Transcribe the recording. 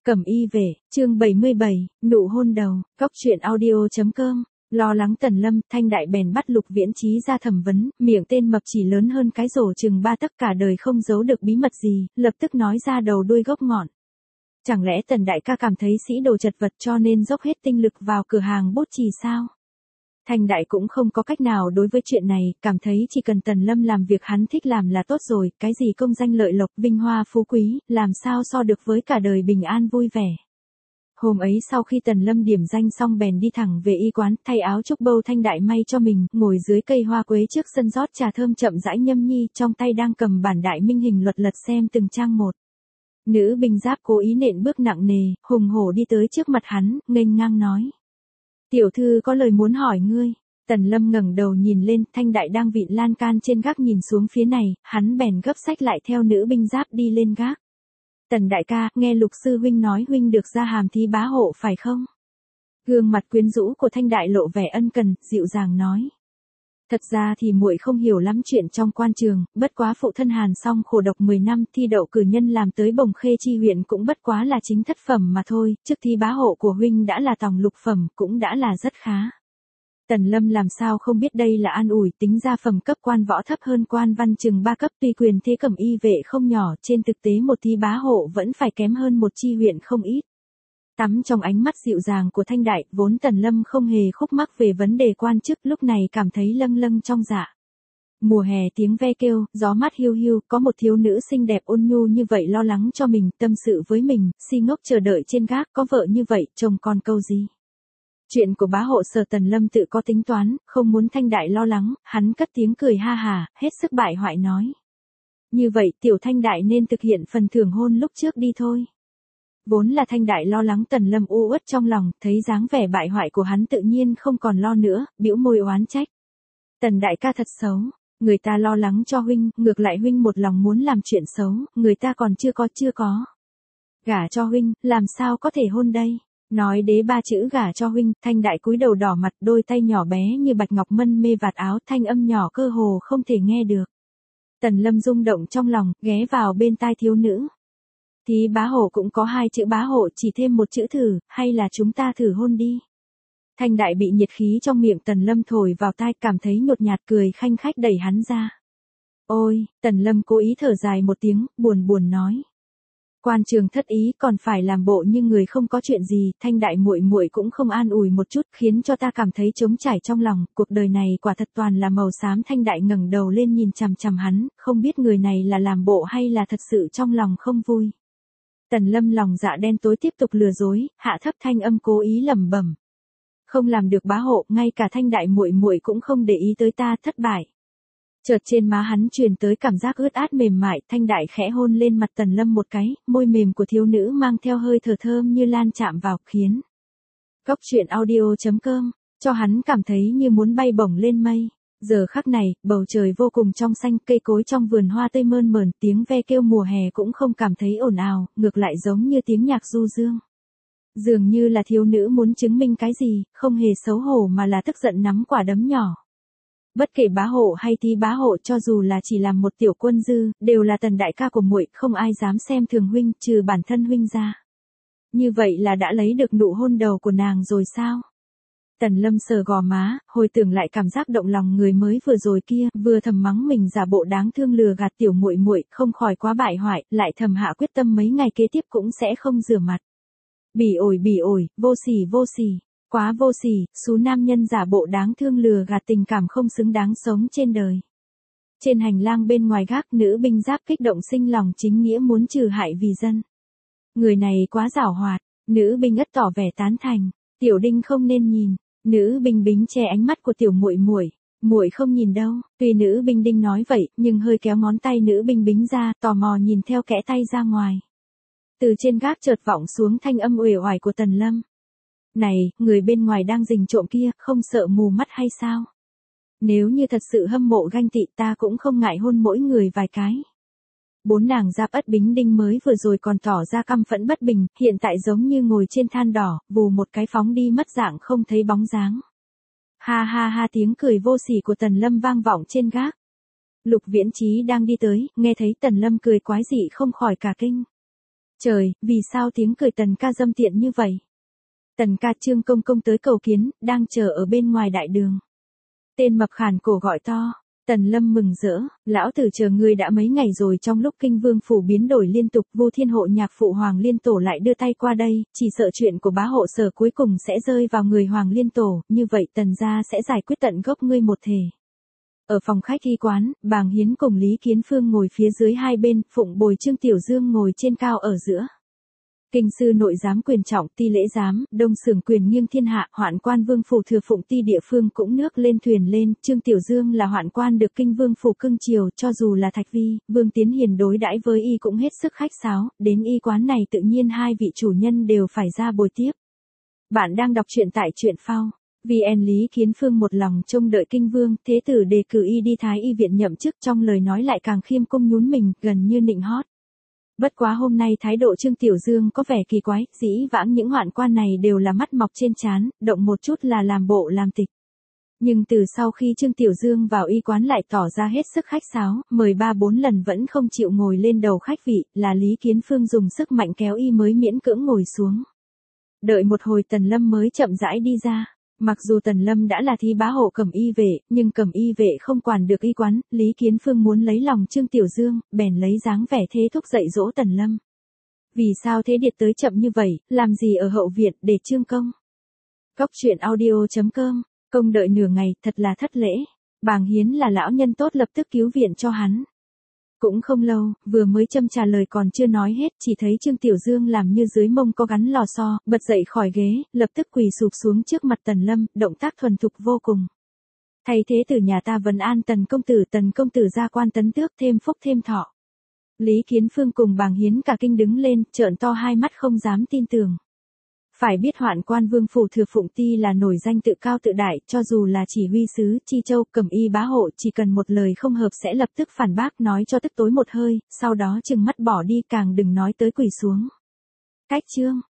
Cẩm y về, chương 77, nụ hôn đầu, góc truyện audio.com. Lo lắng Tần Lâm, Thanh Đại bèn bắt Lục Viễn Chí ra thẩm vấn, miệng tên mập chỉ lớn hơn cái rổ chừng 3 tấc, cả đời không giấu được bí mật gì, lập tức nói ra đầu đuôi gốc ngọn. Chẳng lẽ Tần đại ca cảm thấy sĩ đồ chật vật cho nên dốc hết tinh lực vào cửa hàng bút chì sao? Thanh Đại cũng không có cách nào đối với chuyện này, cảm thấy chỉ cần Tần Lâm làm việc hắn thích làm là tốt rồi, cái gì công danh lợi lộc, vinh hoa phú quý, làm sao so được với cả đời bình an vui vẻ. Hôm ấy sau khi Tần Lâm điểm danh xong bèn đi thẳng về y quán, thay áo trúc bâu Thanh Đại may cho mình, ngồi dưới cây hoa quế trước sân rót trà thơm chậm rãi nhâm nhi, trong tay đang cầm bản Đại Minh hình luật lật xem từng trang một. Nữ binh giáp cố ý nện bước nặng nề, hùng hổ đi tới trước mặt hắn, nghênh ngang nói. Tiểu thư có lời muốn hỏi ngươi. Tần Lâm ngẩng đầu nhìn lên, Thanh Đại đang vịn lan can trên gác nhìn xuống phía này, hắn bèn gấp sách lại theo nữ binh giáp đi lên gác. Tần đại ca, nghe Lục sư huynh nói huynh được ra hàm thí bá hộ phải không? Gương mặt quyến rũ của Thanh Đại lộ vẻ ân cần, dịu dàng nói. Thật ra thì muội không hiểu lắm chuyện trong quan trường, bất quá phụ thân Hàn Song khổ độc 10 năm, thi đậu cử nhân làm tới Bồng Khê chi huyện cũng bất quá là chính thất phẩm mà thôi, trước thi bá hộ của huynh đã là tòng lục phẩm, cũng đã là rất khá. Tần Lâm làm sao không biết đây là an ủi, tính ra phẩm cấp quan võ thấp hơn quan văn chừng 3 cấp, tuy quyền thế Cẩm y vệ không nhỏ, trên thực tế một thi bá hộ vẫn phải kém hơn một chi huyện không ít. Tắm trong ánh mắt dịu dàng của Thanh Đại, vốn Tần Lâm không hề khúc mắc về vấn đề quan chức, lúc này cảm thấy lâng lâng trong dạ. Mùa hè tiếng ve kêu, gió mát hiu hiu, có một thiếu nữ xinh đẹp ôn nhu như vậy lo lắng cho mình, tâm sự với mình, si ngốc chờ đợi trên gác, có vợ như vậy, chồng còn câu gì. Chuyện của bá hộ Sở Tần Lâm tự có tính toán, không muốn Thanh Đại lo lắng, hắn cất tiếng cười ha hà, hết sức bại hoại nói. Như vậy tiểu Thanh Đại nên thực hiện phần thưởng hôn lúc trước đi thôi. Vốn là Thanh Đại lo lắng Tần Lâm u uất trong lòng, thấy dáng vẻ bại hoại của hắn tự nhiên không còn lo nữa, bĩu môi oán trách. Tần đại ca thật xấu, người ta lo lắng cho huynh, ngược lại huynh một lòng muốn làm chuyện xấu, người ta còn chưa có. Gả cho huynh, làm sao có thể hôn đây? Nói đế 3 chữ gả cho huynh, Thanh Đại cúi đầu đỏ mặt, đôi tay nhỏ bé như bạch ngọc mân mê vạt áo, thanh âm nhỏ cơ hồ không thể nghe được. Tần Lâm rung động trong lòng, ghé vào bên tai thiếu nữ. Thì bá hộ cũng có 2 chữ bá hộ, chỉ thêm một chữ thử, hay là chúng ta thử hôn đi. Thanh Đại bị nhiệt khí trong miệng Tần Lâm thổi vào tai, cảm thấy nhột nhạt, cười khanh khách đẩy hắn ra. Ôi, Tần Lâm cố ý thở dài một tiếng, buồn buồn nói. Quan trường thất ý, còn phải làm bộ như người không có chuyện gì, Thanh Đại muội muội cũng không an ủi một chút, khiến cho ta cảm thấy trống trải trong lòng, cuộc đời này quả thật toàn là màu xám. Thanh Đại ngẩng đầu lên nhìn chằm chằm hắn, không biết người này là làm bộ hay là thật sự trong lòng không vui. Tần Lâm lòng dạ đen tối tiếp tục lừa dối, hạ thấp thanh âm cố ý lẩm bẩm. Không làm được bá hộ, ngay cả Thanh Đại muội muội cũng không để ý tới ta, thất bại. Chợt trên má hắn truyền tới cảm giác ướt át mềm mại, Thanh Đại khẽ hôn lên mặt Tần Lâm một cái, môi mềm của thiếu nữ mang theo hơi thở thơm như lan chạm vào, khiến góc truyện audio.com cho hắn cảm thấy như muốn bay bổng lên mây. Giờ khắc này, bầu trời vô cùng trong xanh, cây cối trong vườn hoa tươi mơn mởn, tiếng ve kêu mùa hè cũng không cảm thấy ồn ào, ngược lại giống như tiếng nhạc du dương. Dường như là thiếu nữ muốn chứng minh cái gì, không hề xấu hổ mà là tức giận nắm quả đấm nhỏ. Bất kể bá hộ hay thi bá hộ, cho dù là chỉ làm một tiểu quân dư, đều là Tần đại ca của muội, không ai dám xem thường huynh, trừ bản thân huynh ra. Như vậy là đã lấy được nụ hôn đầu của nàng rồi sao? Tần Lâm sờ gò má, hồi tưởng lại cảm giác động lòng người mới vừa rồi kia, vừa thầm mắng mình giả bộ đáng thương lừa gạt tiểu muội muội, không khỏi quá bại hoại, lại thầm hạ quyết tâm mấy ngày kế tiếp cũng sẽ không rửa mặt. Bỉ ổi, vô sỉ, quá vô sỉ, số nam nhân giả bộ đáng thương lừa gạt tình cảm không xứng đáng sống trên đời. Trên hành lang bên ngoài gác, nữ binh giáp kích động sinh lòng chính nghĩa muốn trừ hại vì dân. Người này quá giảo hoạt, nữ binh ất tỏ vẻ tán thành, tiểu đinh không nên nhìn. Nữ binh bính che ánh mắt của tiểu muội muội không nhìn đâu. Tuy nữ binh đinh nói vậy, nhưng hơi kéo ngón tay nữ binh bính ra, tò mò nhìn theo kẽ tay ra ngoài. Từ trên gác chợt vọng xuống thanh âm uể oải của Tần Lâm. Này, người bên ngoài đang rình trộm kia, không sợ mù mắt hay sao? Nếu như thật sự hâm mộ ganh tị, ta cũng không ngại hôn mỗi người vài cái. 4 nàng giáp Ất Bính Đinh mới vừa rồi còn tỏ ra căm phẫn bất bình, hiện tại giống như ngồi trên than đỏ, vù một cái phóng đi mất dạng không thấy bóng dáng. Ha ha ha, tiếng cười vô sỉ của Tần Lâm vang vọng trên gác. Lục Viễn Chí đang đi tới, nghe thấy Tần Lâm cười quái dị không khỏi cả kinh. Trời, vì sao tiếng cười Tần ca dâm tiện như vậy? Tần ca Trương công công tới cầu kiến, đang chờ ở bên ngoài đại đường. Tên mập khàn cổ gọi to. Tần Lâm mừng rỡ, lão tử chờ ngươi đã mấy ngày rồi. Trong lúc kinh vương phủ biến đổi liên tục, Vu Thiên Hộ nhạc phụ Hoàng Liên Tổ lại đưa tay qua đây, chỉ sợ chuyện của bá hộ Sở cuối cùng sẽ rơi vào người Hoàng Liên Tổ, như vậy Tần gia sẽ giải quyết tận gốc ngươi một thể. Ở phòng khách y quán, Bàng Hiến cùng Lý Kiến Phương ngồi phía dưới hai bên, Phụng Bồi Trương Tiểu Dương ngồi trên cao ở giữa. Kinh sư nội giám quyền trọng, ti lễ giám, đông xưởng quyền nghiêng thiên hạ, hoạn quan vương phủ thừa phụng ti địa phương cũng nước lên thuyền lên. Trương Tiểu Dương là hoạn quan được kinh vương phủ cưng chiều, cho dù là Thạch Vi, Vương Tiến Hiền đối đãi với y cũng hết sức khách sáo, đến y quán này tự nhiên hai vị chủ nhân đều phải ra bồi tiếp. Bạn đang đọc truyện tại truyện phao. VN. Lý Kiến Phương một lòng trông đợi kinh vương, thế tử đề cử y đi Thái y viện nhậm chức, trong lời nói lại càng khiêm cung nhún mình, gần như nịnh hót. Bất quá hôm nay thái độ Trương Tiểu Dương có vẻ kỳ quái, dĩ vãng những hoạn quan này đều là mắt mọc trên trán, động một chút là làm bộ làm tịch. Nhưng từ sau khi Trương Tiểu Dương vào y quán lại tỏ ra hết sức khách sáo, mời 3-4 lần vẫn không chịu ngồi lên đầu khách vị, là Lý Kiến Phương dùng sức mạnh kéo y mới miễn cưỡng ngồi xuống. Đợi một hồi Tần Lâm mới chậm rãi đi ra. Mặc dù Tần Lâm đã là thí bá hộ Cẩm Y vệ, nhưng Cẩm Y vệ không quản được y quán, Lý Kiến Phương muốn lấy lòng Trương Tiểu Dương, bèn lấy dáng vẻ thế thúc dạy dỗ Tần Lâm. Vì sao thế điệt tới chậm như vậy, làm gì ở hậu viện để Trương công? Cốc truyện audio.com, công đợi nửa ngày, thật là thất lễ. Bàng Hiến là lão nhân tốt lập tức cứu viện cho hắn. Cũng không lâu, vừa mới châm trà lời còn chưa nói hết, chỉ thấy Trương Tiểu Dương làm như dưới mông có gắn lò xo, bật dậy khỏi ghế, lập tức quỳ sụp xuống trước mặt Tần Lâm, động tác thuần thục vô cùng. Thay thế từ nhà ta vấn an Tần công tử ra quan tấn tước, thêm phúc thêm thọ. Lý Kiến Phương cùng Bàng Hiến cả kinh đứng lên, trợn to hai mắt không dám tin tưởng. Phải biết hoạn quan vương phủ thừa phụng ti là nổi danh tự cao tự đại, cho dù là chỉ huy sứ, Chi Châu, Cẩm Y bá hộ, chỉ cần một lời không hợp sẽ lập tức phản bác, nói cho tức tối một hơi, sau đó chừng mắt bỏ đi, càng đừng nói tới quỳ xuống. Cách chương.